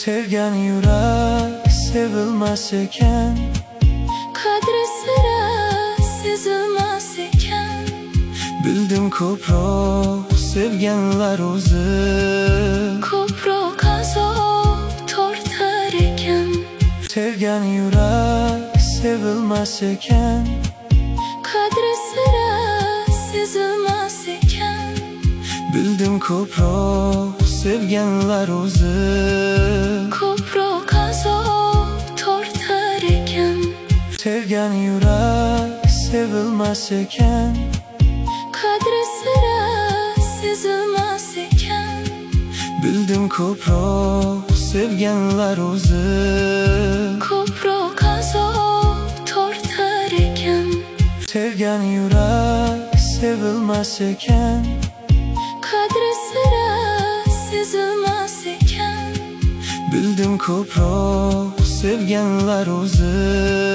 Sevgen yürek sevilmez eken, Kadri sıra sezilmez eken. Bildim ko'proq sevganlar o'zi Ko'proq azob tortar eken. Sevgen yürek sevilmez eken, Kadri sıra sezilmez eken. Bildim ko'proq sevganlar o'zi Ko'proq azob tortar eken. Sevgen yürek sevilmez eken, Kadri sıra sezilmez eken. Bildim ko'proq sevganlar o'zi Ko'proq azob tortar eken. Sevgen yürek sevilmez eken, Kadri sıra sezilmez eken. Bildim ko'proq sevganlar o'zi